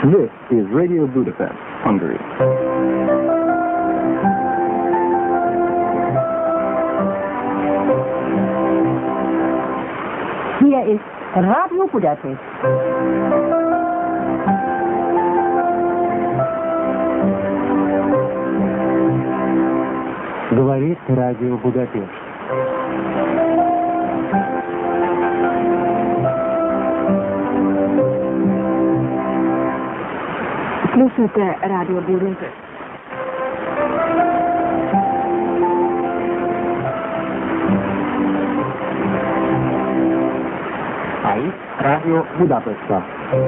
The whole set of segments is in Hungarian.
This is Radio Budapest, Hungary. Hier ist Radio Budapest. Говорит Радио Будапешт. Слушайте Радио Будапешт. Aici, Radio Budapesta.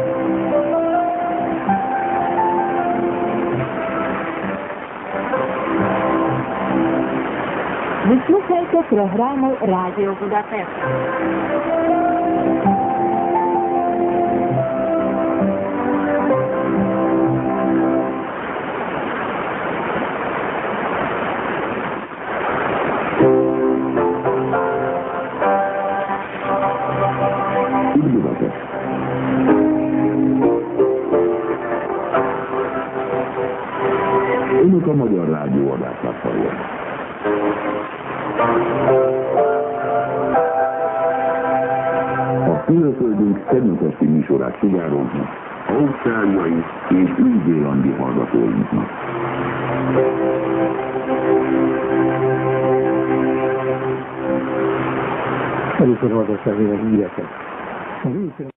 Ви слухаєте програму Радіо Будапешт. Önök a Magyar Rádió adását hallják. A külföldünk természetesi műsorát sugároznak ausztráliai és új-zélandi hallgatóinknak. Először hallgassák meg a híreket.